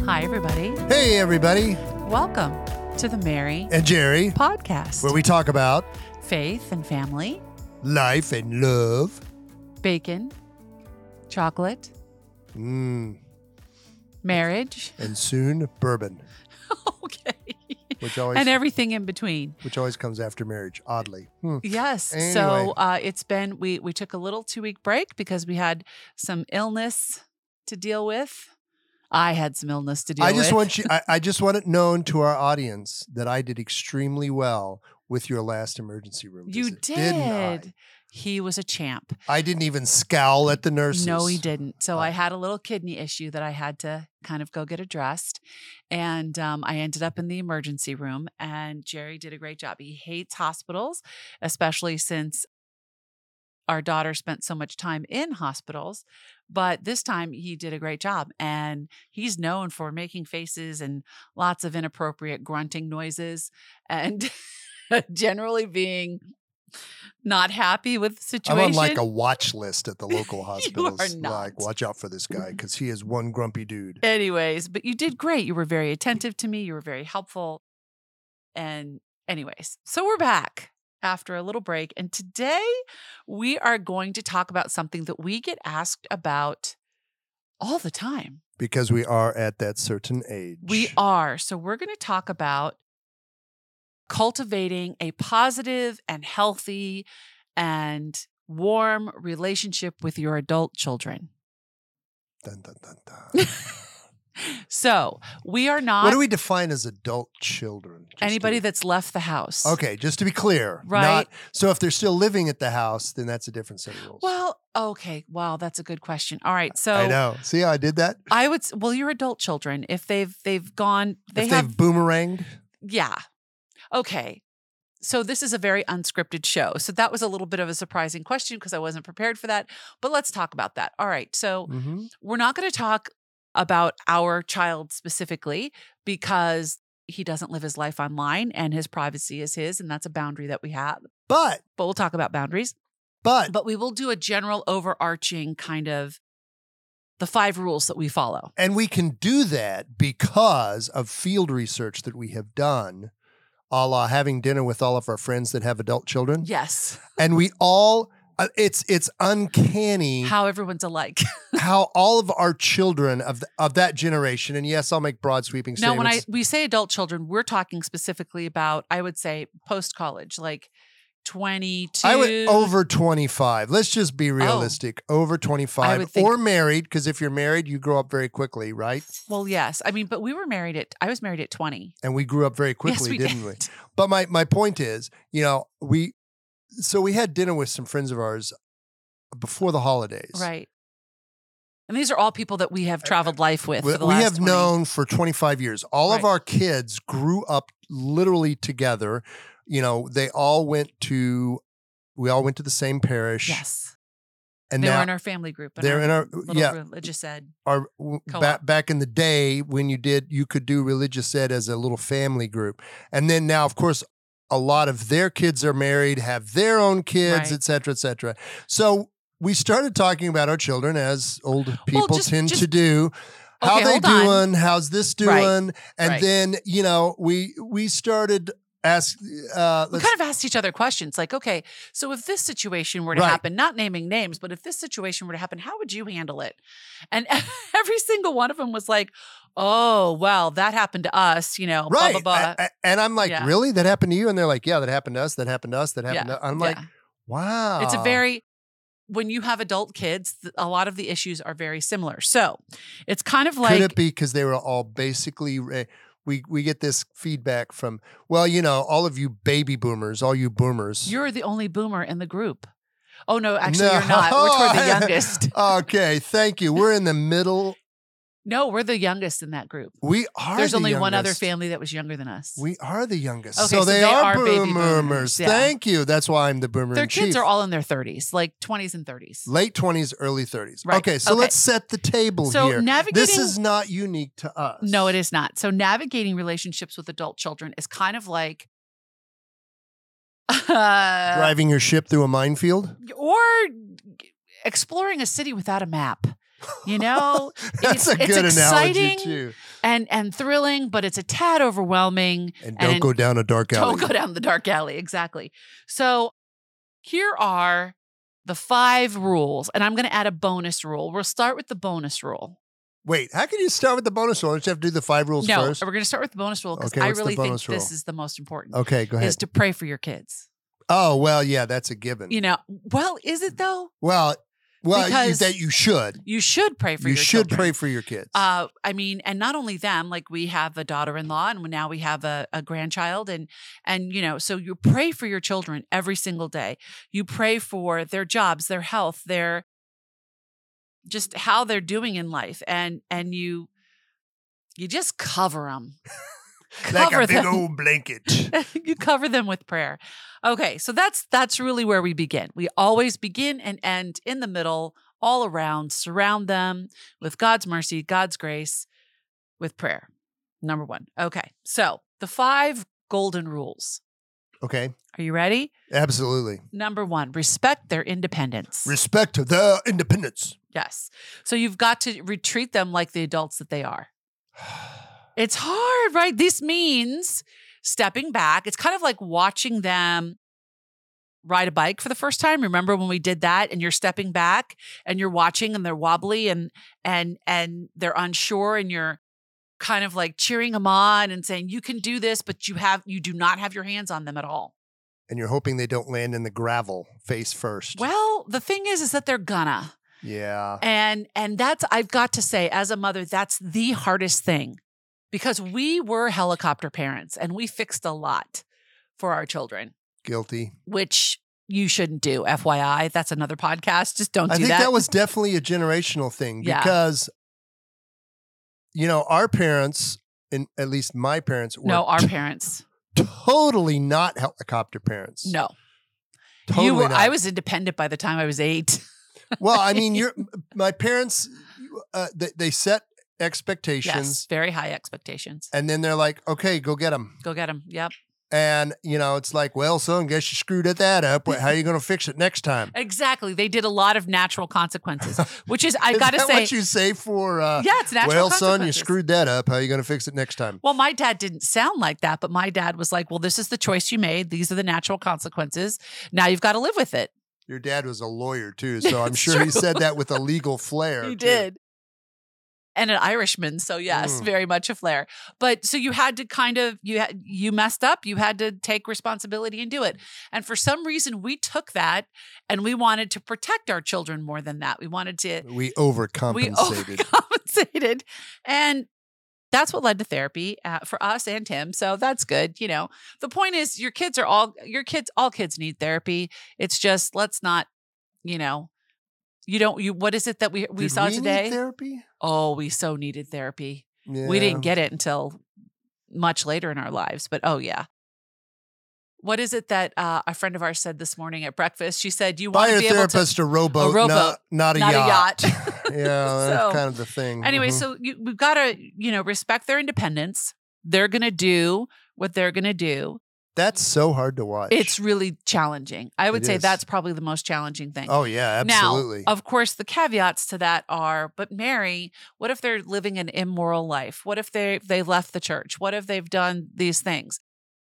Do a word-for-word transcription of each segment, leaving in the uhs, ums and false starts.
Hi, everybody. Hey, everybody. Welcome to the Mary And Jerry, podcast, where we talk about faith and family, life and love. bacon, chocolate, Mm. marriage. And soon, bourbon, Okay. which always And everything in between. which always comes after marriage, oddly. Hmm. Yes. So Anyway. uh, it's been, we, we took a little two week break because we had some illness to deal with. I had some illness to deal I just with. want you. I, I just want it known to our audience that I did extremely well with your last emergency room You visit, did. didn't He was a champ. I? I didn't even scowl at the nurses. No, he didn't. So Oh. I had a little kidney issue that I had to kind of go get addressed. And um, I ended up in the emergency room, and Jerry did a great job. He hates hospitals, especially since our daughter spent so much time in hospitals. But this time he did a great job. And he's known for making faces and lots of inappropriate grunting noises and generally being not happy with the situation. I'm on like a watch list at the local hospitals. are not. Like, watch out for this guy because he is one grumpy dude. Anyways, but you did great. You were very attentive to me. You were very helpful. And anyways, so we're back after a little break. And today we are going to talk about something that we get asked about all the time. Because we are at that certain age. We are. So we're going to talk about cultivating a positive and healthy and warm relationship with your adult children. Dun, dun, dun, dun. So we are not What do we define as adult children? Just anybody to, that's left the house. Okay, just to be clear. Right. Not, so if they're still living at the house, then that's a different set of rules. Well, okay. Wow, that's a good question. All right. So I know. See how I did that? I would s- well, your adult children, if they've they've gone, they if have they've boomeranged. yeah. Okay. So this is a very unscripted show. So that was a little bit of a surprising question because I wasn't prepared for that. But let's talk about that. All right. So Mm-hmm. we're not going to talk about our child specifically because he doesn't live his life online and his privacy is his, and that's a boundary that we have. But, But we'll talk about boundaries. but, But we will do a general overarching kind of the five rules that we follow. and we can do that because of field research that we have done, a la having dinner with all of our friends that have adult children. Yes. And we all, uh, it's it's uncanny. How everyone's alike. how all of our children of th- of that generation, and yes, I'll make broad sweeping Now, statements. when I we say adult children, we're talking specifically about, I would say, post college, like twenty-two. I would over twenty-five. Let's just be realistic. Over I twenty-five would think- or married, because if you're married, you grow up very quickly, right? Well, yes. I mean, but we were married at, I was married at twenty. And we grew up very quickly, we didn't did. we? But my my point is, you know, we so we had dinner with some friends of ours before the holidays. Right. And these are all people that we have traveled life with We, for the we last have twenty. known for twenty-five years. All of Right. our kids grew up literally together. You know, they all went to, we all went to the same parish. Yes. And They now were in our family group. In they're our in our, little yeah, religious ed. our, w- co-op. back, back in the day when you did, you could do religious ed as a little family group. And then now, of course, a lot of their kids are married, have their own kids, Right. et cetera, et cetera. So we started talking about our children as old people just- tend just- to do. How Okay, they hold on. doing? How's this doing? Right. And Right. then, you know, we we started ask uh We let's- kind of asked each other questions like, okay, so if this situation were to Right. happen, not naming names, but if this situation were to happen, how would you handle it? And every single one of them was like, oh, well, that happened to us, you know, right. blah, blah, blah. A- a- and I'm like, Yeah. really? That happened to you? And they're like, yeah, that happened to us. That happened to us. That happened Yeah. to I'm like, Yeah. wow. It's a very, when you have adult kids, th- a lot of the issues are very similar. So it's kind of like, Could it be because they were all basically, ra- we, we get this feedback from, well, you know, all of you baby boomers, all you boomers. you're the only boomer in the group. Oh, no, actually, No. you're not. We're toward the youngest. Okay, thank you. We're in the middle. No, we're the youngest in that group. We are There's the only one other youngest. family that was younger than us. We are the youngest. Okay, so, so they, they are, are baby boomers. boomers, yeah. Thank you. That's why I'm the boomer Their in kids chief. are all in their thirties, like twenties and thirties. Late twenties, early thirties. Right. Okay, so Okay. let's set the table So here. navigating- This is not unique to us. No, it is not. So navigating relationships with adult children is kind of like uh, Driving your ship through a minefield? or exploring a city without a map. You know, That's it's, a it's good exciting analogy, too. and and thrilling, but it's a tad overwhelming. And don't and go down a dark alley. Don't go down the dark alley. Exactly. So here are the five rules, and I'm going to add a bonus rule. We'll start with the bonus rule. Wait, how can you start with the bonus rule? Don't you have to do the five rules no, first? we're going to start with the bonus rule because Okay, I what's the really think bonus rule? this is the most important. Okay, go ahead. Is to pray for your kids. Oh, well, yeah, that's a given. You know, well, is it though? Well, well, you, Because that you should. You should pray for You your should children. pray for your kids. Uh, I mean, and not only them, like we have a daughter-in-law and now we have a, a grandchild and, and, you know, so you pray for your children every single day. You pray for their jobs, their health, their, just how they're doing in life. And, and you, you just cover them. like cover a big them. old blanket. You cover them with prayer. Okay, so that's that's really where we begin. We always begin and end in the middle, all around, surround them with God's mercy, God's grace, with prayer. Number one. Okay, so the five golden rules. Okay. Are you ready? Absolutely. Number one, respect their independence. Respect to their independence. Yes. So you've got to re- treat them like the adults that they are. It's hard, right? This means stepping back. It's kind of like watching them ride a bike for the first time. Remember when we did that and you're stepping back and you're watching and they're wobbly and and and they're unsure and you're kind of like cheering them on and saying, you can do this, but you have you do not have your hands on them at all. And you're hoping they don't land in the gravel face first. Well, the thing is, is that they're gonna. Yeah. And and that's, I've got to say, as a mother, that's the hardest thing. Because we were helicopter parents and we fixed a lot for our children. Guilty. Which you shouldn't do, F Y I. That's another podcast. Just don't do I think that. that was definitely a generational thing Yeah. because, you know, our parents, and at least my parents, were no, our t- parents. totally not helicopter parents. No. Totally you were, not. I was independent by the time I was eight. Well, I mean, you're my parents, uh, they, they set expectations. Yes, very high expectations. And then they're like, okay, go get them. Go get them. Yep. And, you know, it's like, well, son, guess you screwed that up. How are you going to fix it next time? Exactly. They did a lot of natural consequences, which is, I Is got to that say. what you say for, uh, yeah, it's natural well, consequences. son, you screwed that up. How are you going to fix it next time? Well, my dad didn't sound like that, but my dad was like, well, this is the choice you made. These are the natural consequences. Now you've got to live with it. Your dad was a lawyer, too. So I'm It's sure he true. said that with a legal flair. He too. did. And an Irishman, so yes, Mm. very much a flair. But so you had to kind of you had you messed up. You had to take responsibility and do it. And for some reason, we took that and we wanted to protect our children more than that. We wanted to We we overcompensated. overcompensated, and that's what led to therapy uh, for us and him. So that's good. You know, the point is, your kids are all your kids. All kids need therapy. It's just let's not, you know. You don't, you, what is it that we, we Did saw we today? Need therapy? Oh, we so needed therapy. Yeah. We didn't get it until much later in our lives, but oh yeah. What is it that uh, a friend of ours said this morning at breakfast? She said, you want Buy to your be able to, therapist a rowboat, a rowboat, not, not a not a yacht. yacht. Yeah, that's So, kind of the thing. anyway, Mhm. so you, we've got to, you know, respect their independence. They're going to do what they're going to do. That's so hard to watch. It's really challenging. I would It say is. that's probably the most challenging thing. Oh, yeah, absolutely. Now, of course, the caveats to that are, but Mary, what if they're living an immoral life? What if they they've left the church? What if they've done these things?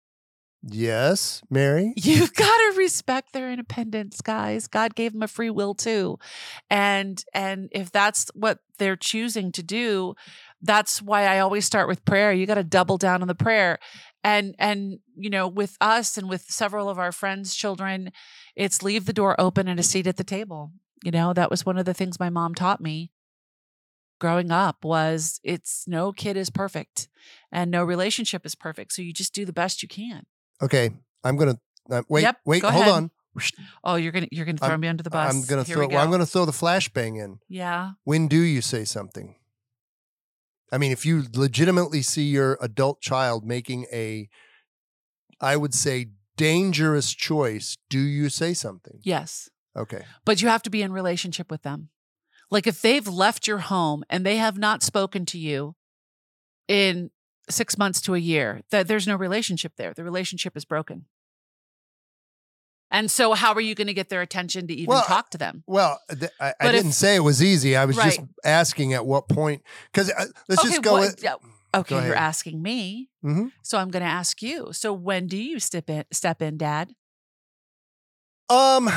Yes, Mary? You've got to respect their independence, guys. God gave them a free will too. And and if that's what they're choosing to do, that's why I always start with prayer. You got to double down on the prayer. And and you know, with us and with several of our friends' children, it's leave the door open and a seat at the table. You know, that was one of the things my mom taught me growing up was it's no kid is perfect and no relationship is perfect. So you just do the best you can. Okay, I'm going to uh, wait, Yep, wait, go hold ahead. on. Oh, you're going to you're going to throw I'm- me under the bus. I'm going to Here throw we go. well, I'm going to throw the flashbang in. Yeah. When do you say something? I mean, if you legitimately see your adult child making a I would say dangerous choice, do you say something? Yes. Okay. But you have to be in relationship with them. Like if they've left your home and they have not spoken to you in six months to a year, that there's no relationship there. The relationship is broken. And so how are you going to get their attention to even Well, talk to them? Well, th- I, I But if- didn't say it was easy. I was just Right. asking at what point. Because uh, let's Okay, just go what- with. yeah, Okay, Go you're ahead. asking me, Mhm. so I'm going to ask you. So when do you step in, step in, Dad? Um,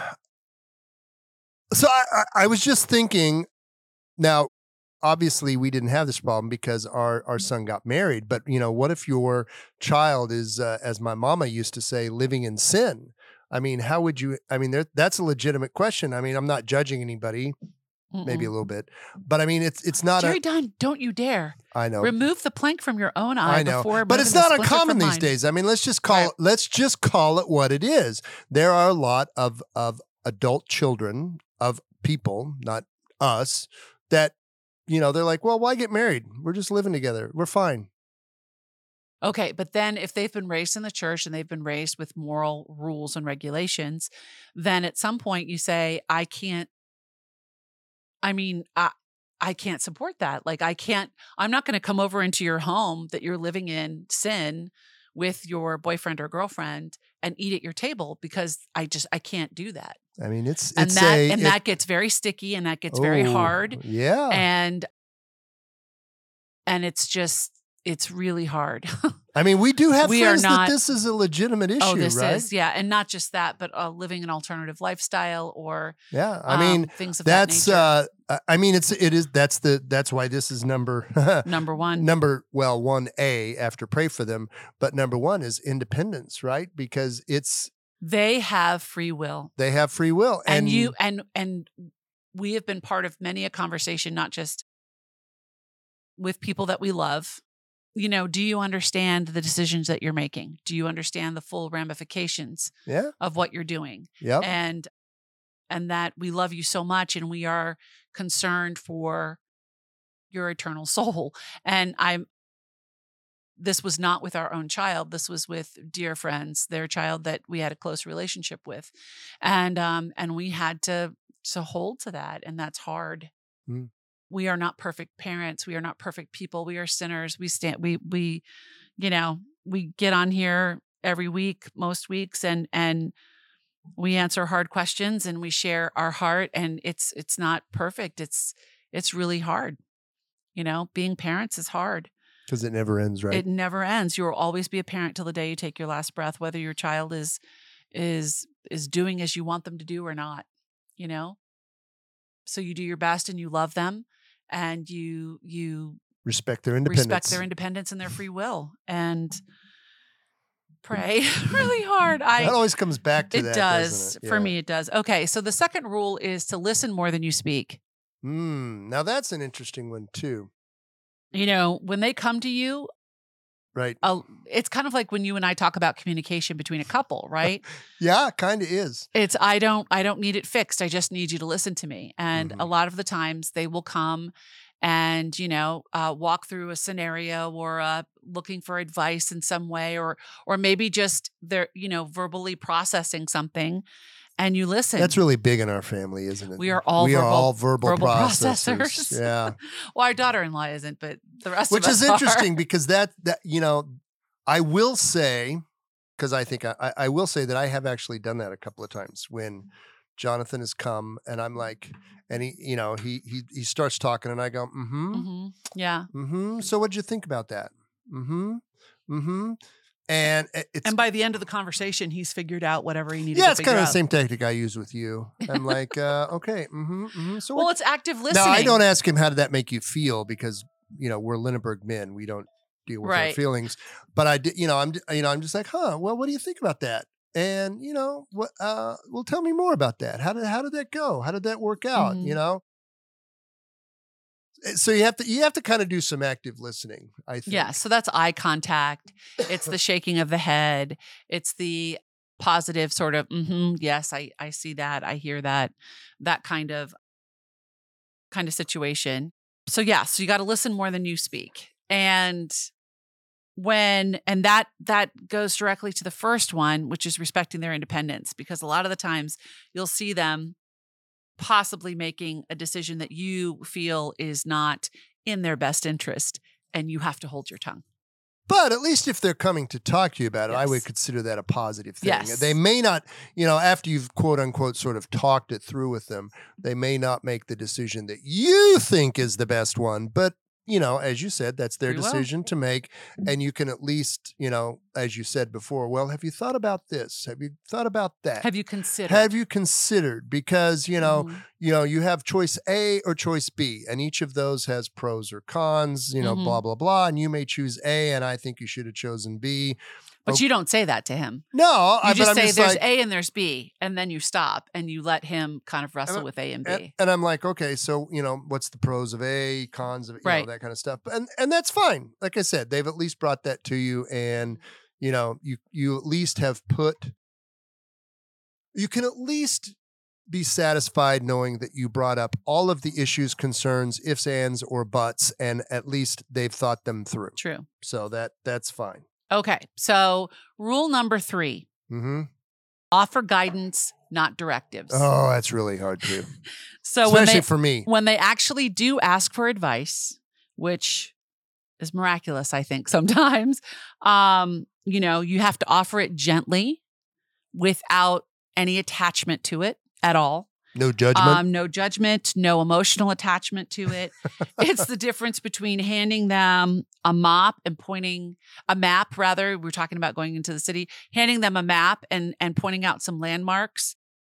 so I, I, I was just thinking. Now, obviously, we didn't have this problem because our our son got married. But you know, what if your child is, uh, as my mama used to say, living in sin? I mean, how would you? I mean, there, that's a legitimate question. I mean, I'm not judging anybody, maybe a Mm-mm. little bit, but I mean, it's it's not Jerry a. Dunn, don't you dare. I know. Remove the plank from your own eye I know, before but moving it's the not splinter uncommon from these mine. days. I mean, let's just call Right. it. Let's just call it what it is. There are a lot of of adult children of people, not us, that you know they're like, well, why get married? We're just living together. We're fine. Okay, but then if they've been raised in the church and they've been raised with moral rules and regulations, then at some point you say, I can't, I mean, I, I can't support that. Like, I can't, I'm not going to come over into your home that you're living in sin with your boyfriend or girlfriend and eat at your table because I just, I can't do that. I mean, it's And it's that, a and it- that gets very sticky and that gets very Oh, hard. Yeah, And, and it's just, it's really hard. I mean, we do have We are friends not- that this is a legitimate issue, oh, this right? is, yeah. And not just that, but uh, living an alternative lifestyle or Yeah, I um, mean, things of that's that nature. uh, I mean, it's it is that's the that's why this is number Number one. number well one A after pray for them, but number one is independence, right? Because it's They have free will. they have free will, And, you and and we have been part of many a conversation, not just with people that we love. You know, do you understand the decisions that you're making? Do you understand the full ramifications yeah, of what you're doing? yep, And and that we love you so much and we are concerned for your eternal soul. And I'm this was not with our own child. This was with dear friends, their child that we had a close relationship with. And um and we had to to hold to that, and that's hard. Mm. We are not perfect parents. We are not perfect people. We are sinners. We stand we we you know, we get on here every week, most weeks, and and we answer hard questions and we share our heart, and it's it's not perfect. It's it's really hard. You know, being parents is hard. because it never ends, right? It never ends. You will always be a parent till the day you take your last breath, whether your child is is is doing as you want them to do or not, you know? So you do your best and you love them and you you Respect their independence. respect their independence and their free will and pray really hard. I that always comes back to it that, does. doesn't it? For Yeah. me it does. Okay, so the second rule is to listen more than you speak. Mm, now that's an interesting one too, You know, when they come to you, right? uh, it's kind of like when you and I talk about communication between a couple, right? Yeah, kind of is. It's I don't I don't need it fixed. I just need you to listen to me. And Mhm. a lot of the times they will come and, you know, uh, walk through a scenario or uh, looking for advice in some way, or or maybe just they're, you know, verbally processing something, and you listen. That's really big in our family, isn't it? We are all we verbal- are all verbal, verbal processors. processors. Yeah, Well, our daughter-in-law isn't, but the rest which of us is are. interesting because that that you know, I will say, because I think I, I will say that I have actually done that a couple of times when Jonathan has come and I'm like, and he, you know, he he he starts talking and I go, mm-hmm, hmm Yeah. mm-hmm. So what'd you think about that? Mm-hmm, mm-hmm. And it- it's And by the end of the conversation, he's figured out whatever he needed yeah, to it's figure kind of out. the same tactic I use with you. I'm like, uh, okay, mm-hmm, mm-hmm. So Well, what, it's active listening. now I don't ask him how did that make you feel because you know we're Lindbergh men. We don't deal with our Right. feelings. But I did, you know, I'm you know I'm just like, huh? Well, what do you think about that? And you know, what? Uh, well, tell me more about that. How did how did that go? How did that work out? Mhm. You know. So you have to you have to kind of do some active listening. I think. Yeah, so that's eye contact. It's the shaking of the head. It's the positive sort of, mm-hmm, yes, I, I see that. I hear that, that kind of kind of situation. So yeah, so you got to listen more than you speak. And when, and that, that goes directly to the first one, which is respecting their independence, because a lot of the times you'll see them possibly making a decision that you feel is not in their best interest, and you have to hold your tongue. But at least if they're coming to talk to you about it, I would Yes. consider that a positive thing. Yes. They may not, you know, after you've quote unquote sort of talked it through with them, they may not make the decision that you think is the best one, but you know, as you said, that's their Free will. decision to make. And you can at least, you know, as you said before, well, have you thought about this? Have you thought about that? Have you considered? Have you considered? Because, you know, Mhm. you know, you have choice A or choice B, and each of those has pros or cons, you know, Mhm. blah, blah, blah. And you may choose A, and I think you should have chosen B. But Okay. you don't say that to him. No, You I, just but I'm say just there's like, A and there's B, and then you stop and you let him kind of wrestle And- with A and B. and, and I'm like, okay, so, you know, what's the pros of A, cons of, you Right. know, that kind of stuff. And, and that's fine. Like I said, they've at least brought that to you, and, you know, you, you at least have put, you can at least be satisfied knowing that you brought up all of the issues, concerns, ifs, ands, or buts, and at least they've thought them through. True. So that that's fine. Okay. So rule number three, Mm-hmm. offer guidance, not directives. Oh, that's really hard too, so when especially they, for me. when they actually do ask for advice, which is miraculous, I think, sometimes, um, you know, you have to offer it gently without any attachment to it at all. No judgment. Um, no judgment, no emotional attachment to it. It's the difference between handing them a mop and pointing a map, rather. We're talking about going into the city, handing them a map and and pointing out some landmarks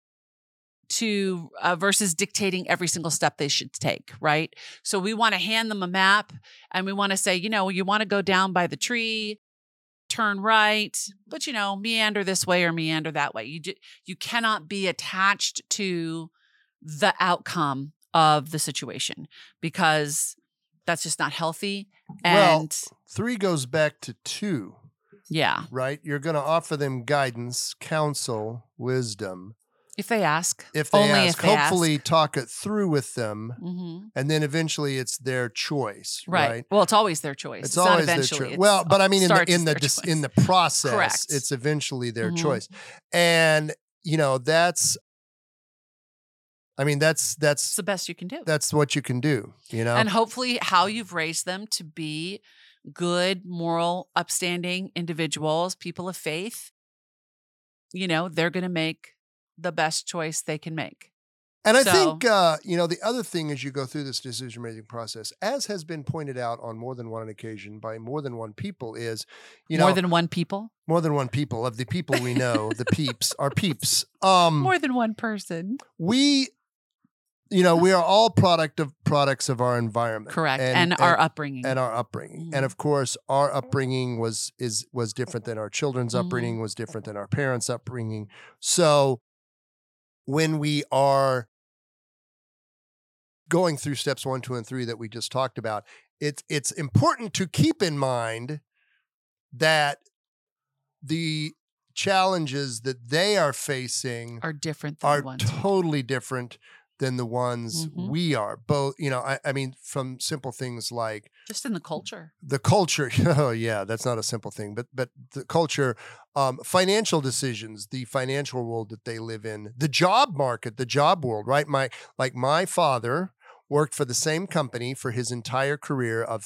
to uh, versus dictating every single step they should take, right? So we want to hand them a map and we want to say, you know, you want to go down by the tree, turn right, but you know, meander this way or meander that way. You ju- you cannot be attached to the outcome of the situation because that's just not healthy. Well, And Three goes back to two, yeah, right? You're going to offer them guidance, counsel, wisdom. if they ask, If they only ask, if they hopefully ask. talk it through with them, Mm-hmm. and then eventually it's their choice, Right. right? Well, it's always their choice. It's, It's, not always their eventually. choice. It's- Well, but I mean, in the starts in as the their dis- choice. in the process, Correct. it's eventually their Mhm. choice, and you know that's. I mean, that's It's that's the best you can do. that's what you can do, you know. And hopefully how you've raised them to be good, moral, upstanding individuals, people of faith, you know, they're going to make the best choice they can make. And I So- think, uh, you know, the other thing as you go through this decision-making process, as has been pointed out on more than one occasion by more than one people, is, you know, More than one people? more than one people of the people we know, the peeps, our peeps. Um, More than one person. we, you know, we are all product of products of our environment, Correct. And, our upbringing. and our upbringing. Mhm. And of course, our upbringing was is was different than our children's Mhm. upbringing, was different than our parents' upbringing. So when we are going through steps one, two, and three that we just talked about, it's it's important to keep in mind that the challenges that they are facing are different than are the ones. totally different than the ones Mhm. we are. Both, you know, I, I mean, from simple things like Just in the culture. the culture. Oh, yeah, that's not a simple thing, but but the culture, um, financial decisions, the financial world that they live in, the job market, the job world, right? My like my father worked for the same company for his entire career of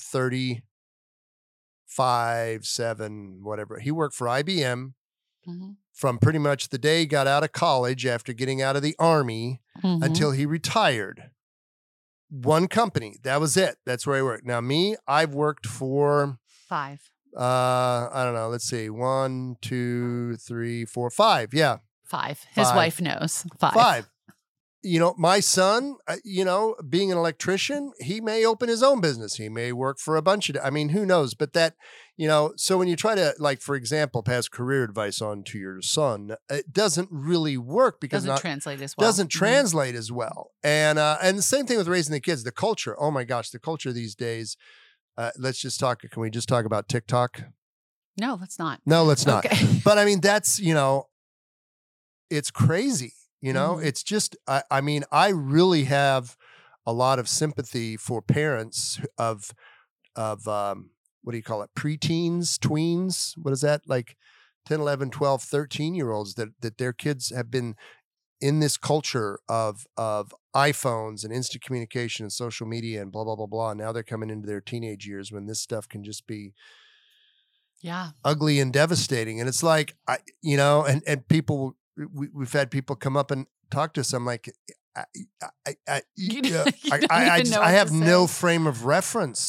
thirty-five, seven, whatever. He worked for I B M Mhm. from pretty much the day he got out of college after getting out of the army Mhm. until he retired. One company. That was it. That's where I worked. Now, me, I've worked for, Five. uh, I don't know, let's see, one, two, three, four, five. Yeah, Five. His Five. wife knows. Five. five. You know, my son, uh, you know, being an electrician, he may open his own business. He may work for a bunch of, I mean, who knows? But that, you know, so when you try to, like, for example, pass career advice on to your son, it doesn't really work because Doesn't not, translate as well. doesn't Mhm. translate as well. And uh, and the same thing with raising the kids. The culture. Oh my gosh, the culture these days. Uh, let's just talk. Can we just talk about TikTok? No, let's not. No, let's not. Okay. But I mean, that's, you know, it's crazy. You know, Mhm. it's just. I, I mean, I really have a lot of sympathy for parents of of um, what do you call it? Preteens, tweens. What is that? Like ten, eleven, twelve, thirteen year olds that that their kids have been in this culture of of iPhones and instant communication and social media and blah blah blah blah. Now they're coming into their teenage years when this stuff can just be Yeah. ugly and devastating. And it's like, I, you know, and and people, we, we've had people come up and talk to us. I'm like, I, I, I, You yeah, don't I, I, I even just know I what have to no say. frame of reference.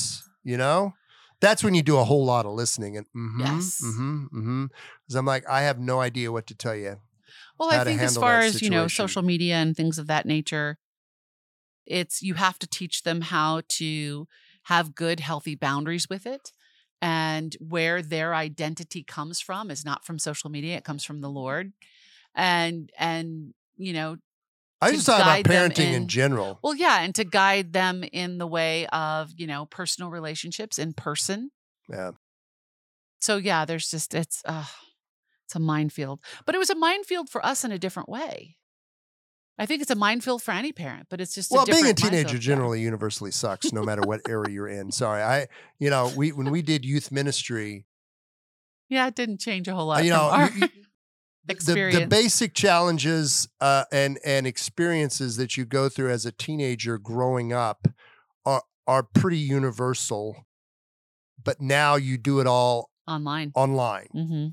you know? That's when you do a whole lot of listening and mm-hmm, Yes. mm-hmm, mm-hmm. Because I'm like, I have no idea what to tell you. Well, how I to think as handle far that as, you know, situation. social media and things of that nature, it's you have to teach them how to have good, healthy boundaries with it. And where their identity comes from is not from social media. It comes from the Lord. And, and, you know, I to just talk about guide them parenting in, in- general. well, yeah. And to guide them in the way of, you know, personal relationships in person. Yeah. So yeah, there's just, it's, uh, it's a minefield, but it was a minefield for us in a different way. I think it's a minefield for any parent, but it's just Well, a being a different teenager minefield. generally universally sucks, no matter what era you're in. Sorry, I, you know, we when we did youth ministry, Yeah. yeah, it didn't change a whole lot. you from know, our you- you- the, experience. the basic challenges uh, and and experiences that you go through as a teenager growing up are are pretty universal. But now you do it all online. online. Mm-hmm.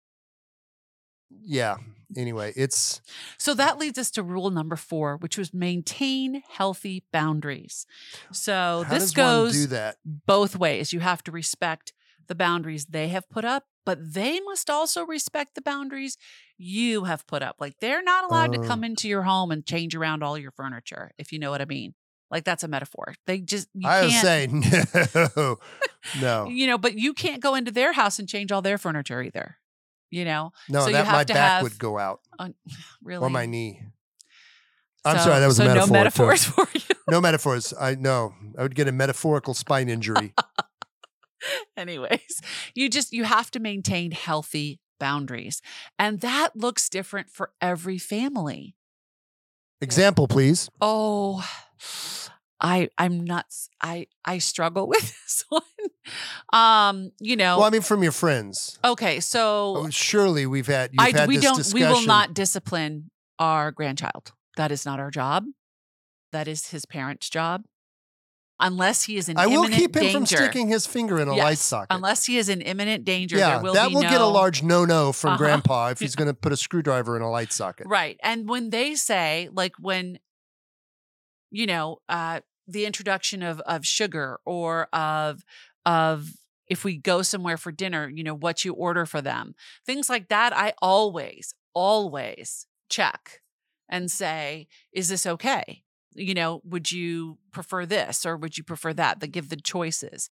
Yeah. Anyway, it's So that leads us to rule number four, which was maintain healthy boundaries. So how this does one goes do that? both ways. You have to respect the boundaries they have put up, but they must also respect the boundaries you have put up. Like they're not allowed to Oh. come into your home and change around all your furniture, if you know what I mean. Like that's a metaphor. They just you I would can't, say no, no, you know, but you can't go into their house and change all their furniture either. You know, no. so you that have my to back have would go out uh, really or my knee. I'm So- sorry, that was so a metaphor. no metaphors too. for you. No metaphors. I know. I would get a metaphorical spine injury. Anyways, you just you have to maintain healthy boundaries, and that looks different for every family. Example, please. Oh, I I'm nuts. I I struggle with this one. Um, you know. Well, I mean, from your friends. okay, so Oh, surely we've had. You've I had we this don't discussion. we will not discipline our grandchild. That is not our job. That is his parents' job. Unless he is in I will imminent keep him danger. from sticking his finger in a Yes, light socket. Unless he is in imminent danger, yeah, there will that be will no get a large no-no from Uh-huh. Grandpa if he's going to put a screwdriver in a light socket. Right. And when they say, like when, you know, uh, the introduction of of sugar or of of if we go somewhere for dinner, you know, what you order for them, things like that, I always, always check and say, is this okay? You know, would you prefer this or would you prefer that? They give the choices.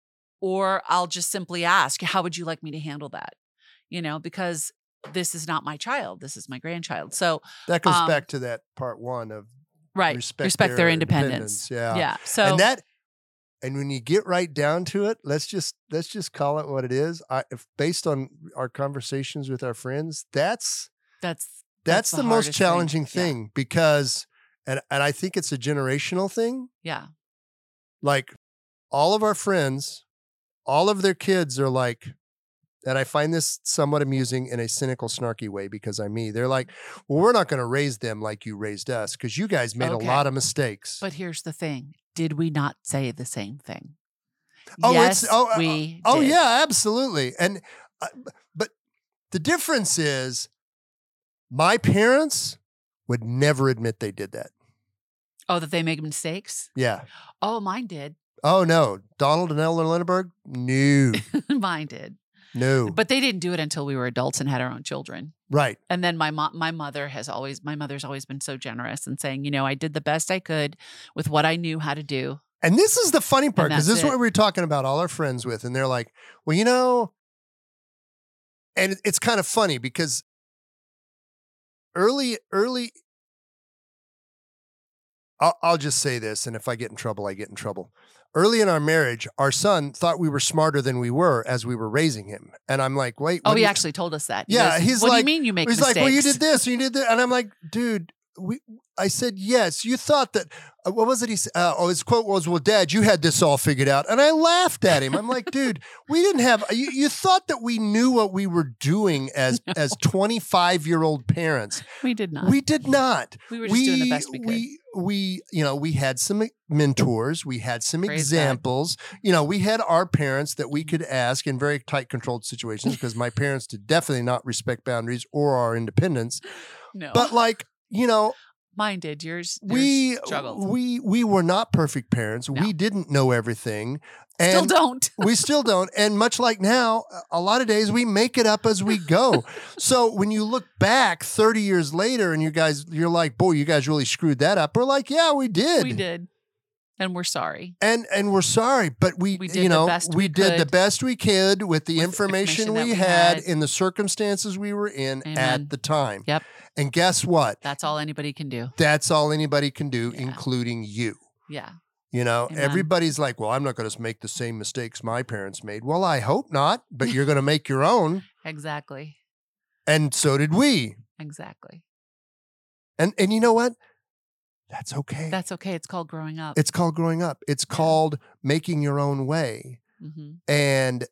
Or I'll just simply ask, how would you like me to handle that? You know, because this is not my child. This is my grandchild. So, That goes Um, back to that part one of right. respect, Respect, their, independence. Yeah. Yeah. So, and that, and when you get right down to it, let's just let's just call it what it is. I, if based on our conversations with our friends, that's that's, that's, the, most hardest challenging thing. thing because, and and I think it's a generational thing. Yeah. Like all of our friends, all of their kids are like, and I find this somewhat amusing in a cynical, snarky way because I'm me. They're like, well, we're not going to raise them like you raised us because you guys made Okay. a lot of mistakes. But here's the thing. Did we not say the same thing? Oh, yes, it's oh, uh, we oh did. yeah, absolutely. And uh, but the difference is, my parents would never admit they did that. Oh, that they make mistakes? Yeah. Oh, mine did. Oh no, Donald and Ellen Lindbergh, no, Mine did. no. But they didn't do it until we were adults and had our own children. Right. And then my mom, my mother has always, my mother's always been so generous and saying, you know, I did the best I could with what I knew how to do. And this is the funny part because that's this is it. what we were talking about all our friends with, and they're like, well, you know, and it- it's kind of funny because early, early. I'll, I'll just say this, and if I get in trouble, I get in trouble. Early in our marriage, our son thought we were smarter than we were as we were raising him, and I'm like, wait, Oh, what do he you- actually told us that. He Yeah, goes, he's what like- do you mean you make He's mistakes? like, well, you did this, you did that, and I'm like, dude, we. I said, yes. You thought that. Uh, what was it? He said, uh, oh, his quote was, "Well, Dad, you had this all figured out," and I laughed at him. I'm like, dude, we didn't have. You, you thought that we knew what we were doing as No. as twenty-five year old parents. We did not. We did not. We were just doing the best we could. We, we, you know, we had some mentors. We had some Praise God. examples. You know, we had our parents that we could ask in very tight controlled situations because my parents did definitely not respect boundaries or our independence. no. But like, you know, Mine did. Yours, yours we struggled. we we were not perfect parents. No. We didn't know everything. Still And don't. we still don't. And much like now, a lot of days we make it up as we go. So when you look back thirty years later and you guys, you're like, boy, you guys really screwed that up. We're like, yeah, we did. We did. And we're sorry. And and we're sorry, but we, We did you the know, best we we did the could best we could with the with the information, information that we, we had, had. in the circumstances we were in Amen. at the time. Yep. And guess what? That's all anybody can do. That's all anybody can do, Yeah. including you. Yeah. You know, Amen. everybody's like, well, I'm not going to make the same mistakes my parents made. Well, I hope not, but you're going to make your own. Exactly. And so did we. Exactly. And and you know what? That's okay. That's okay. It's called growing up. It's called growing up. It's called making your own way. Mm-hmm. And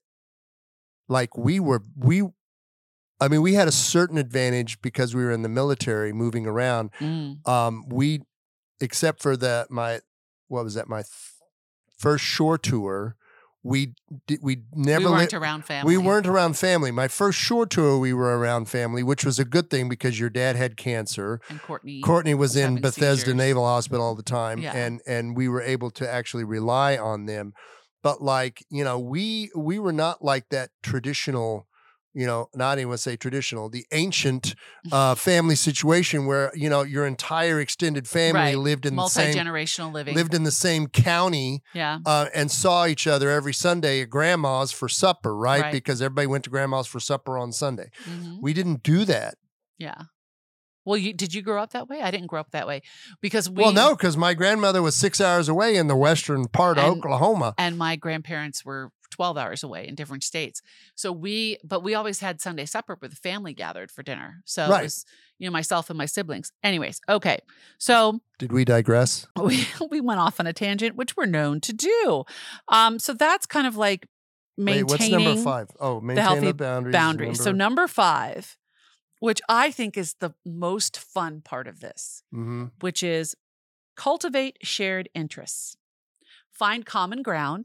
like we were, we, I mean, we had a certain advantage because we were in the military moving around. Mm. Um, we, except for the, my, what was that? My th- first shore tour, we did, we never, We li- weren't around family. we weren't around family. My first shore tour, we were around family, which was a good thing because your dad had cancer. And Courtney. Courtney was in having Bethesda seizures. Naval Hospital all the time, Yeah. and and we were able to actually rely on them. But like, you know, we we were not like that traditional, you know, not even say traditional, the ancient uh, family situation where, you know, your entire extended family Right. lived in the same Multi-generational living. lived in the same county Yeah. uh, and saw each other every Sunday at grandma's for supper, right? Right. Because everybody went to grandma's for supper on Sunday. Mm-hmm. We didn't do that. Yeah. Well, you did you grow up that way? I didn't grow up that way because we. Well, no, because my grandmother was six hours away in the western part of And- Oklahoma. And my grandparents were twelve hours away in different states. So we, but we always had Sunday supper where the family gathered for dinner. So Right. it was, you know, myself and my siblings. Anyways, okay. So Did we digress? we, we went off on a tangent, which we're known to do. Um, so that's kind of like Wait, maintaining what's number five? Oh, maintain healthy the boundaries. boundaries. So Number, number five, which I think is the most fun part of this, Mhm. which is cultivate shared interests. Find common ground.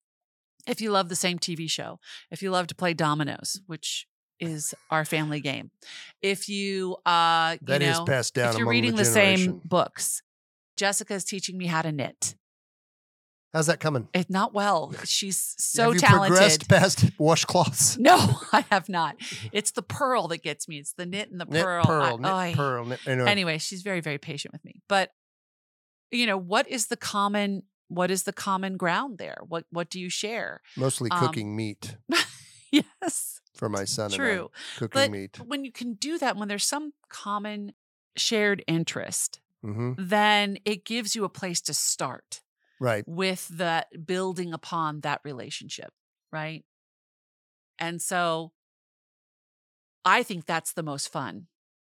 If you love the same T V show, if you love to play dominoes, which is our family game, if you, uh, you That is know, passed down if you're among reading the the same generation. books, Jessica is teaching me how to knit. How's that coming? It not well. She's so Have you talented. progressed past washcloths? No, I have not. It's the pearl that gets me. It's the knit and the Knit, pearl. pearl, I- knit, oh, I- pearl. Knit, anyway. Anyway, she's very, very patient with me. But you know, what is the common? What is the common ground there? What What do you share? Mostly um, cooking meat Yes, for my son true. and I. Cooking But meat. when you can do that, when there's some common shared interest, hmm then it gives you a place to start Right. with that building upon that relationship, right? And so I think that's the most fun.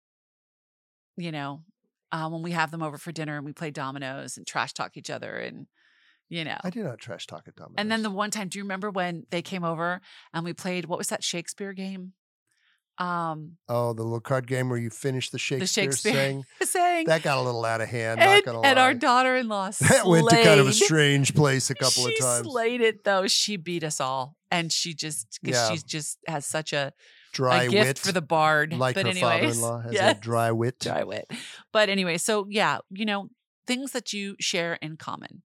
You know, uh, when we have them over for dinner and we play dominoes and trash talk each other and, you know. I do not trash talk at dominoes. And then the one time, do you remember when they came over and we played, what was that Shakespeare game? Um, oh, the little card game where you finish the Shakespeare, the Shakespeare saying saying, that got a little out of hand. and, not gonna and lie. our daughter-in-law that went to kind of a slayed. strange place a couple she of times. slayed it though. She beat us all, and she just because Yeah. she's just has such a, Dry a gift wit, for the bard. like but her anyways, father-in-law has yeah, a dry wit. dry wit. But anyway, so yeah, you know, things that you share in common.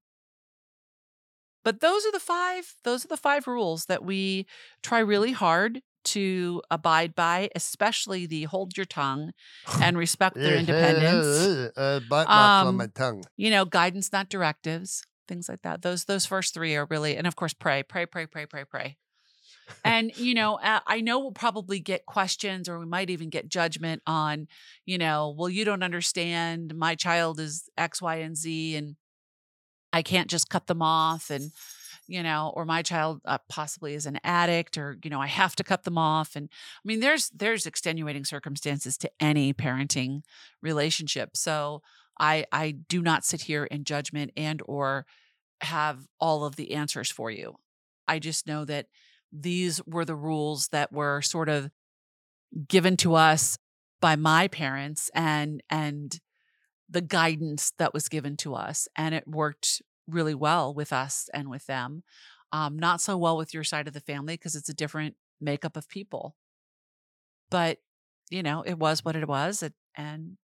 But those are the five. Those are the five rules that we try really hard to abide by, especially the hold your tongue and respect their independence. Uh, bite marks on Um, my tongue. You know, guidance, not directives, things like that. Those those first three are really, and of course, pray, pray, pray, pray, pray, pray. And you know, uh, I know we'll probably get questions, or we might even get judgment on, you know, well, you don't understand. My child is X, Y, and Z, and I can't just cut them off, and you know, or my child uh, possibly is an addict, or you know, I have to cut them off. And I mean, there's there's extenuating circumstances to any parenting relationship. So I I do not sit here in judgment and or have all of the answers for you. I just know that these were the rules that were sort of given to us by my parents, and and the guidance that was given to us, and it worked really well with us and with them. Um, not so well with your side of the family because it's a different makeup of people. But, you know, it was what it was. It, and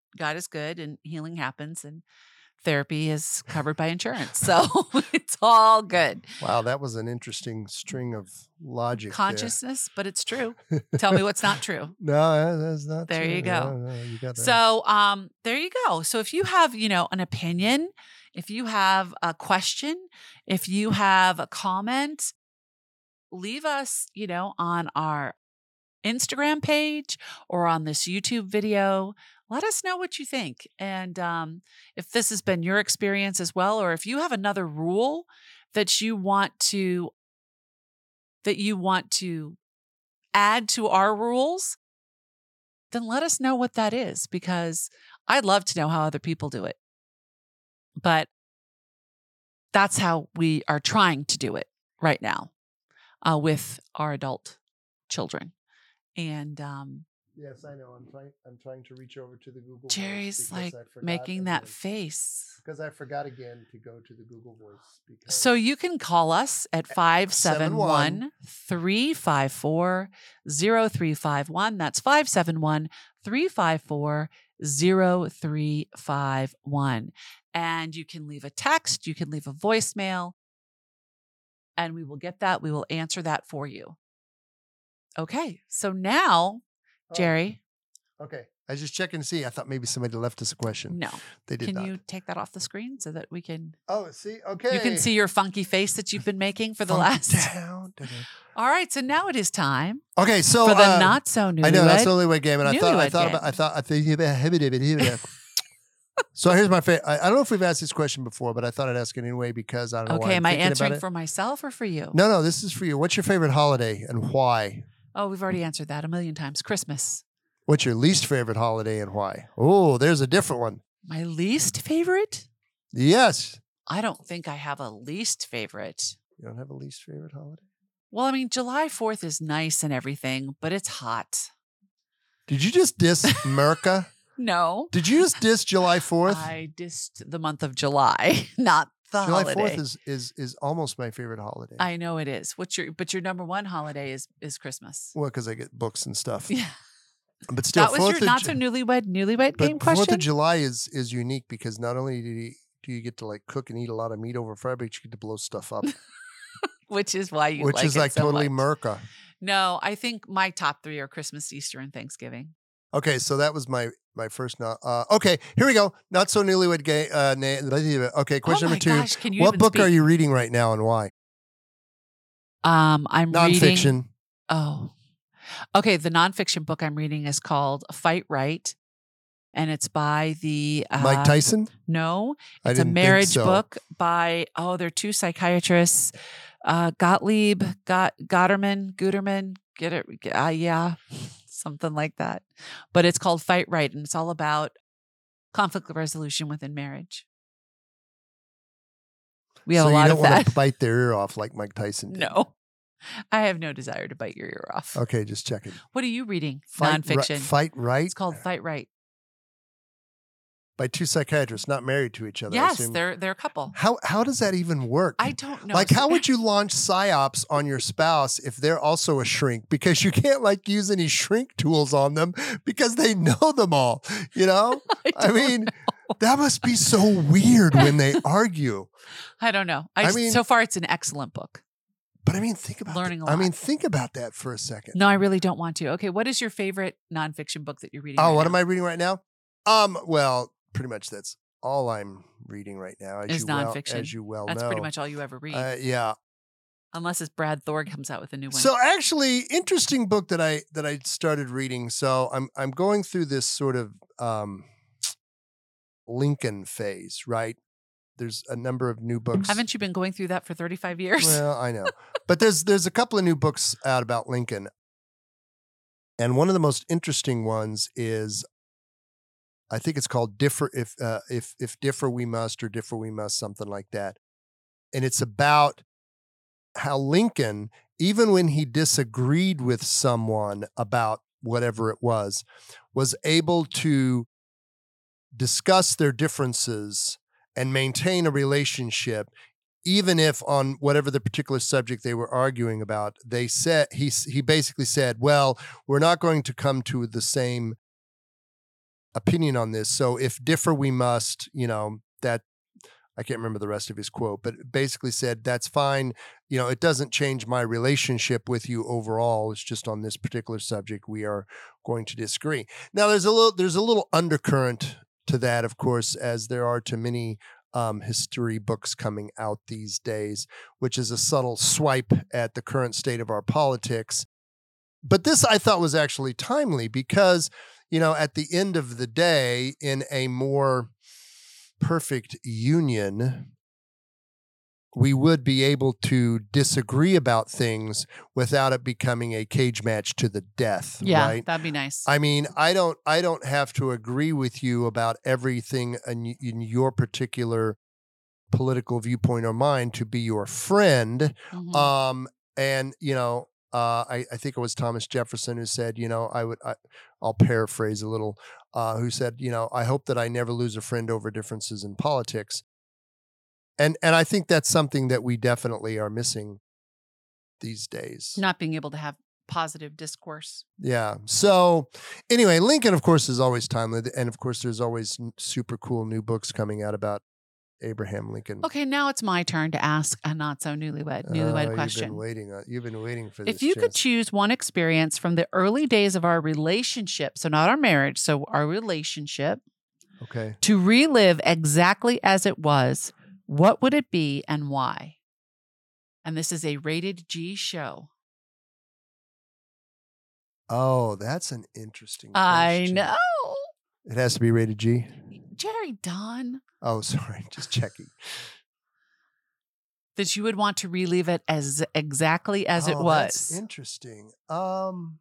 God is good and healing happens and therapy is covered by insurance. So it's all good. Wow, that was an interesting string of logic. Consciousness, there. But it's true. Tell me what's not true. No, that's not there true. There you go. No, no, you got that. So um, there you go. So if you have, you know, an opinion, if you have a question, if you have a comment, leave us, you know, on our Instagram page or on this YouTube video. Let us know what you think. And um, if this has been your experience as well, or if you have another rule that you want to that you want to add to our rules, then let us know what that is, because I'd love to know how other people do it. But that's how we are trying to do it right now uh, with our adult children. And um, yes, I know. I'm trying. I'm trying to reach over to the Google. Jerry's like making again, that face because I forgot again to go to the Google Voice. Because so you can call us at five seven one, three five four, zero three five one. That's five seven one, three five four, zero three five one. And you can leave a text. You can leave a voicemail. And we will get that. We will answer that for you. Okay. So now, Jerry. Oh, okay. I was just checking to see. I thought maybe somebody left us a question. No. They did Can not. you take that off the screen so that we can... Oh, see? Okay. You can see your funky face that you've been making for the Funk last... Down, down. All right. So now it is time okay, so, for the uh, not so newlywed. I know, that's the newlywed game. And I thought, I thought game. about, I thought, I think, so here's my favorite. I, I don't know if we've asked this question before, but I thought I'd ask it anyway because I don't know okay, why. Okay, am I answering for myself or for you? No, no, this is for you. What's your favorite holiday and why? Oh, we've already answered that a million times. Christmas. What's your least favorite holiday and why? Oh, there's a different one. My least favorite? Yes. I don't think I have a least favorite. You don't have a least favorite holiday? Well, I mean, July fourth is nice and everything, but it's hot. Did you just diss America? No. Did you just diss July fourth? I dissed the month of July, not the July holiday. July fourth is, is is almost my favorite holiday. I know it is. What's your but your number one holiday is is Christmas. Well, because I get books and stuff. Yeah. But still, that was your not so newlywed newlywed game but question. Fourth of July is is unique because not only do you, do you get to like cook and eat a lot of meat over fire, but you get to blow stuff up. Which is why you Which like is it like so totally much. Merca. No, I think my top three are Christmas, Easter, and Thanksgiving. Okay, so that was my my first. Not, uh, okay, here we go. Not so newlywed gay. Uh, na- okay, question oh my number two. Gosh, can you what even book speak? are you reading right now and why? Um, I'm nonfiction. reading. Oh, okay. The nonfiction book I'm reading is called Fight Right, and it's by the uh, Mike Tyson. No, I it's a didn't marriage think so. book by oh, they're two psychiatrists, uh, Gottlieb, Got Gotterman, Guterman. Get it? Uh, yeah, something like that. But it's called Fight Right, and it's all about conflict resolution within marriage. We have so a lot you of don't want that. to bite their ear off like Mike Tyson did. No, I have no desire to bite your ear off. Okay, just checking. What are you reading? Fight Nonfiction. Ri- Fight Right. It's called Fight Right. By two psychiatrists, not married to each other. I Yes, assume. they're they're a couple. How how does that even work? I don't know. Like, how would you launch psyops on your spouse if they're also a shrink? Because you can't like use any shrink tools on them because they know them all. You know, I, I mean, know. That must be so weird when they argue. I don't know. I, I just, mean, so far it's an excellent book. But I mean, think about learning that. a lot. I mean, think about that for a second. No, I really don't want to. Okay, what is your favorite nonfiction book that you're reading? Oh, right what now? am I reading right now? Um, well, pretty much that's all I'm reading right now. As is you nonfiction. Well, as you well That's know, pretty much all you ever read. Uh, yeah. Unless it's Brad Thor comes out with a new one. So actually, interesting book that I that I started reading. So I'm I'm going through this sort of um, Lincoln phase, right? There's a number of new books. Haven't you been going through that for thirty-five years? Well, I know, but there's there's a couple of new books out about Lincoln, and one of the most interesting ones is, I think it's called "Differ If uh, If If Differ We Must" or "Differ We Must," something like that, and it's about how Lincoln, even when he disagreed with someone about whatever it was, was able to discuss their differences and maintain a relationship, even if on whatever the particular subject they were arguing about, they said he he basically said, "Well, we're not going to come to the same opinion on this. So if differ we must, you know, that I can't remember the rest of his quote, but basically said, that's fine. You know, it doesn't change my relationship with you overall. It's just on this particular subject, we are going to disagree. Now there's a little, there's a little undercurrent to that, of course, as there are to many um, history books coming out these days, which is a subtle swipe at the current state of our politics. But this I thought was actually timely because, you know, at the end of the day, in a more perfect union, we would be able to disagree about things without it becoming a cage match to the death. Yeah, right? That'd be nice. I mean, I don't, I don't have to agree with you about everything in, in your particular political viewpoint or mine to be your friend. Mhm. Um, and you know, uh, I, I think it was Thomas Jefferson who said, you know, I would, I, I'll paraphrase a little. Uh, who said, you know, I hope that I never lose a friend over differences in politics. And and I think that's something that we definitely are missing these days. Not being able to have positive discourse. Yeah. So anyway, Lincoln, of course, is always timely. And of course, there's always super cool new books coming out about Abraham Lincoln. Okay, now it's my turn to ask a not so newlywed newlywed Oh, question. You've been waiting. Uh, you've been waiting for this. If you could chance. choose one experience from the early days of our relationship, so not our marriage, so our relationship, Okay. to relive exactly as it was, what would it be and why? And this is a rated G show. Oh, that's an interesting I question. know. It has to be rated G. Jerry Don. Oh, sorry. Just checking. That you would want to relive it as exactly as it Oh, was. That's interesting. Um,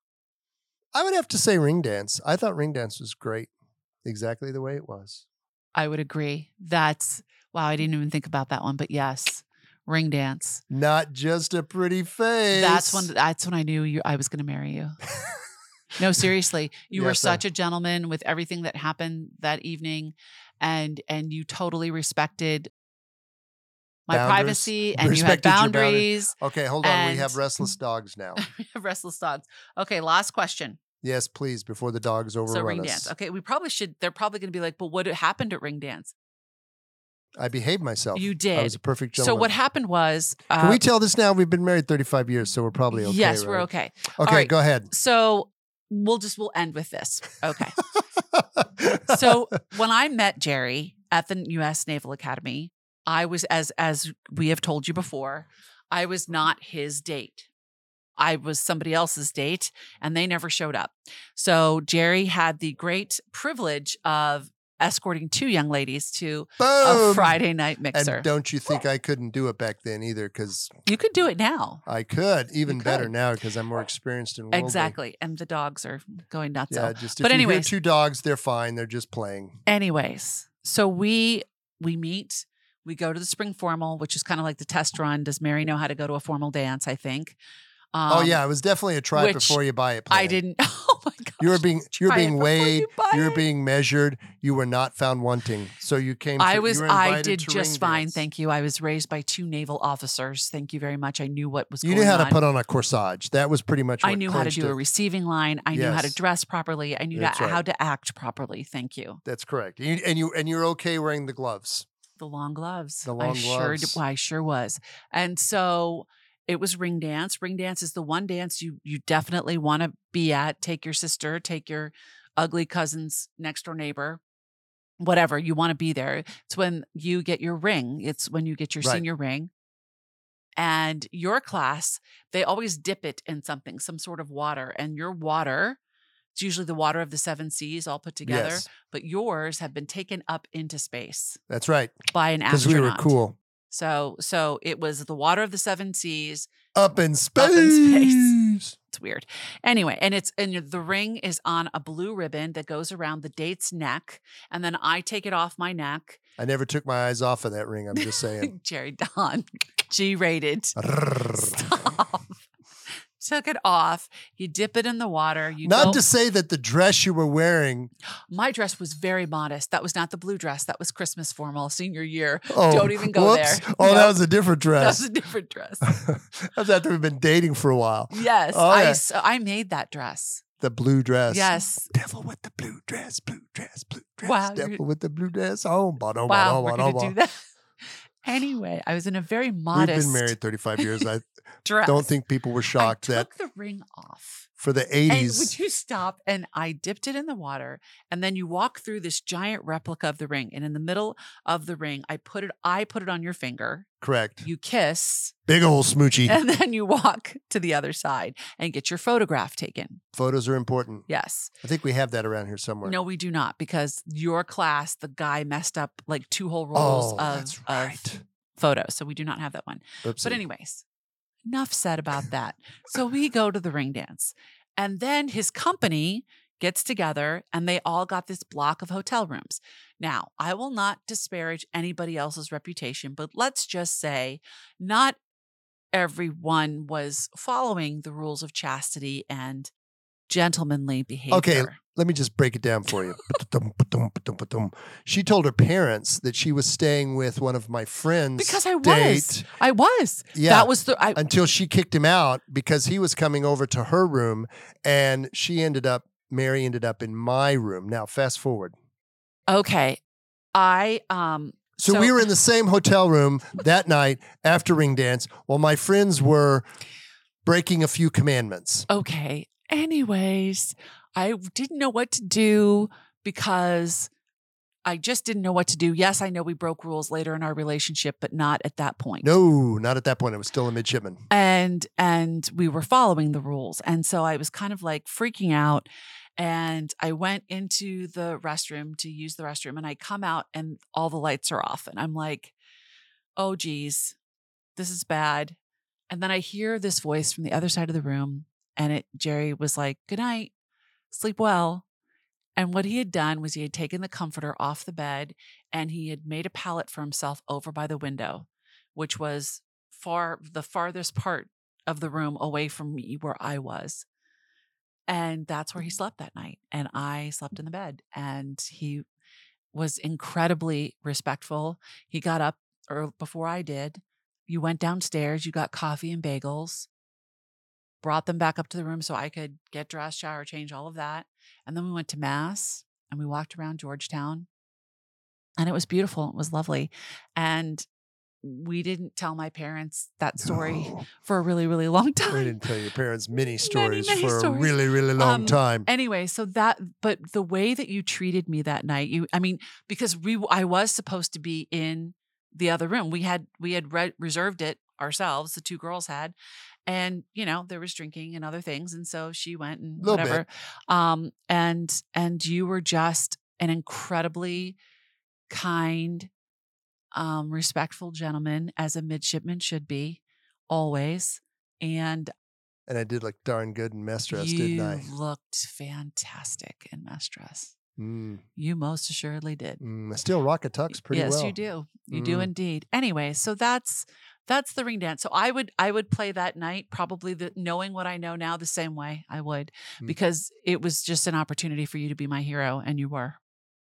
I would have to say Ring Dance. I thought Ring Dance was great, exactly the way it was. I would agree. That's, wow, I didn't even think about that one, but yes, Ring Dance. Not just a pretty face. That's when that's when I knew you I was going to marry you. No, seriously. You were Yes, sir. such a gentleman with everything that happened that evening, and and you totally respected my Boundaries. privacy, and you had Respected your boundaries. Okay, hold on. We And- have restless dogs now. We have restless dogs. Okay, last question. Yes, please, before the dogs overrun So Ring us. Dance. Okay, we probably should. They're probably going to be like, "But what happened at Ring Dance?" I behaved myself. You I did. was a perfect So gentleman. what happened was, uh, Can we tell this now? We've been married thirty-five years, so we're probably okay. yes, we're right? okay. Okay, right. go ahead. So we'll just we'll end with this. Okay. So when I met Jerry at the U S Naval Academy, I was, as as we have told you before, I was not his date. I was somebody else's date, and they never showed up. So Jerry had the great privilege of escorting two young ladies to a Boom! Friday night mixer. And don't you think I couldn't do it back then either? Because You could do it now. I could, even You better could. now because I'm more experienced in worldly. Exactly. And the dogs are going nuts. Yeah, just if But you hear anyways. two dogs, they're fine. They're just playing. Anyways, so we we meet, we go to the spring formal, which is kind of like the test run. Does Mary know how to go to a formal dance? I think. Um, oh yeah, it was definitely a try which before you buy it. Plan. I didn't. Oh my gosh. You were being you were Try it being before weighed. you buy You were it. being measured. You were not found wanting. So you came. To, I you was. were I invited did to just ring fine, dance. thank you. I was raised by two naval officers. Thank you very much. I knew what was You going knew how on. to put on a corsage. That was pretty much. What I knew how to clinched do it. a receiving line. I knew how to Yes. dress properly. I knew That's how, right. how to act properly. Thank you. That's correct. And you, and you and you're okay wearing the gloves. The long gloves. The long I Sure, gloves. d- I sure was. And so it was ring dance. Ring dance is the one dance you you definitely want to be at. Take your sister, take your ugly cousin's next door neighbor, whatever. You want to be there. It's when you get your ring. It's when you get your Right. senior ring. And your class, they always dip it in something, some sort of water. And your water, it's usually the water of the seven seas all put together. Yes, But yours have been taken up into space that's right. by an Because astronaut. we were cool. So so it was the water of the seven seas. Up in space. Up in space. It's weird. Anyway, and it's and the ring is on a blue ribbon that goes around the date's neck, and then I take it off my neck. I never took my eyes off of that ring. I'm just saying. Jerry Don, G-rated. Rrrr. Stop. Took it off. You dip it in the water. You Not go, to say that the dress you were wearing. my dress was very modest. That was not the blue dress. That was Christmas formal, senior year. Oh, Don't even go whoops. there. Oh, No, that was a different that dress. was a different dress. That's after we've been dating for a while. Yes, Oh, I yeah. s I I made that dress. The blue dress. Yes. Devil with the blue dress, blue dress, blue dress. Wow, Devil you're- with the blue dress. Oh, ba, da, ba, Wow, da, we're ba, going da, to do ba. that. Anyway, I was in a very We've modest been married thirty-five years. I dress. don't think people were I shocked that took the ring off. for the And eighties. would you stop? And I dipped it in the water. And then you walk through this giant replica of the ring. And in the middle of the ring, I put it, I put it on your finger. Correct. You kiss. Big old smoochie. And then you walk to the other side and get your photograph taken. Photos are important. Yes. I think we have that around here somewhere. No, we do not, because your class, the guy messed up like two whole rolls Oh, of, that's right. of photos. So we do not have that one. Oopsie. But anyways, enough said about that. So we go to the ring dance. And then his company gets together and they all got this block of hotel rooms. Now, I will not disparage anybody else's reputation, but let's just say not everyone was following the rules of chastity and gentlemanly behavior. Okay, let me just break it down for you. She told her parents that she was staying with one of my friends. Because I was. date, I was. Yeah. That was the I, until she kicked him out because he was coming over to her room and she ended up, Mary ended up in my room. Now, fast forward. okay. I um So, So- we were in the same hotel room that night after ring dance while my friends were breaking a few commandments. okay. Anyways, I didn't know what to do because I just didn't know what to do. Yes, I know we broke rules later in our relationship, but not at that point. No, not at that point. I was still a midshipman. And and we were following the rules. And so I was kind of like freaking out. And I went into the restroom to use the restroom and I come out and all the lights are off. And I'm like, oh geez, this is bad. And then I hear this voice from the other side of the room. And it Jerry was like, good night, sleep well. And what he had done was he had taken the comforter off the bed and he had made a pallet for himself over by the window, which was far the farthest part of the room away from me where I was. And that's where he slept that night. And I slept in the bed. And he was incredibly respectful. He got up or before I did. You went downstairs, you got coffee and bagels, brought them back up to the room so I could get dressed, shower, change, all of that. And then we went to mass and we walked around Georgetown. And it was beautiful. It was lovely. And we didn't tell my parents that story Oh, for a really, really long we time. didn't tell your parents many stories many for stories. a really, really long Um, time. Anyway, so that, but the way that you treated me that night, you, I mean, because we, I was supposed to be in the other room. We had, we had re- reserved it ourselves. The two girls had, and you know, there was drinking and other things. And so she went and Little whatever. Um, and, and you were just an incredibly kind, um, respectful gentleman, as a midshipman should be, always. And And I did look darn good in mess dress, you didn't I? looked fantastic in mess dress. Mm, You most assuredly did. mm, I still rock a tux pretty yes, well. you do. You do Mm. indeed. Anyway, so that's that's the ring dance. So I would I would play that night, probably the, knowing what I know now, the same way I would, Mm. because it was just an opportunity for you to be my hero, and you were.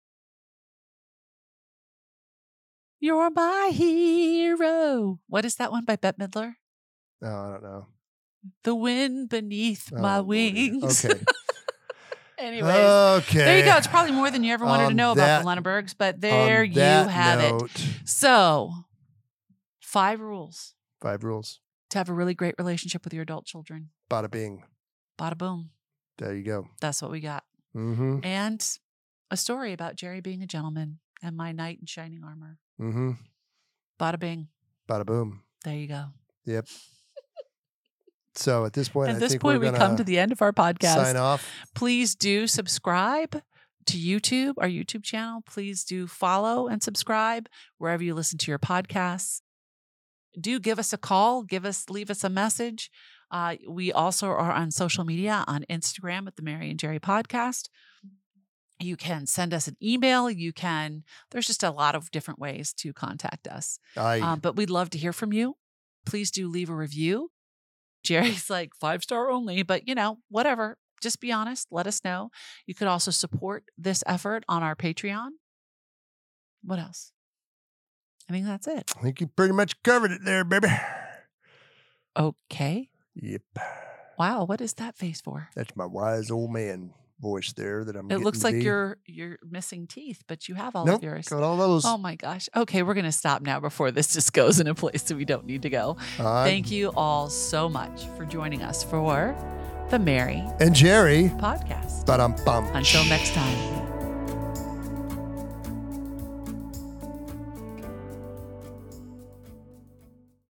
You're my hero. What is that one by Bette Midler? No, I don't know. The wind beneath my Oh, Lordy. wings. Okay. Anyways. Okay. There you go. It's probably more than you ever wanted On to know that- about the Lennebergs, but there On you that have it. note, So, five rules Five rules. to have a really great relationship with your adult children. Bada bing. Bada boom. There you go. That's what we got. Mm-hmm. And a story about Jerry being a gentleman and my knight in shining armor. Mm-hmm. Bada bing. Bada boom. There you go. Yep. So at this point, At I this think point, we're we gonna come to the end of our podcast. sign off. Please do subscribe to YouTube, our YouTube channel. Please do follow and subscribe wherever you listen to your podcasts. Do give us a call. Give us, leave us a message. Uh, we also are on social media on Instagram at the Mary and Jerry Podcast. You can send us an email. You can, there's just a lot of different ways to contact us. I Um, but we'd love to hear from you. Please do leave a review. Jerry's like five star only, but you know, whatever. Just be honest. Let us know. You could also support this effort on our Patreon. What else? I think that's it. think you pretty much covered it there, baby. Okay. Yep. Wow, what is that face for? That's my wise old man voice there that I'm It getting looks to like be. you're you're missing teeth, but you have all Nope, of yours. got all those. Oh my gosh. Okay, we're going to stop now before this just goes in a place that we don't need to go. Uh, Thank you all so much for joining us for the Mary and Jerry. podcast. Ba-dum-bum. Until next time.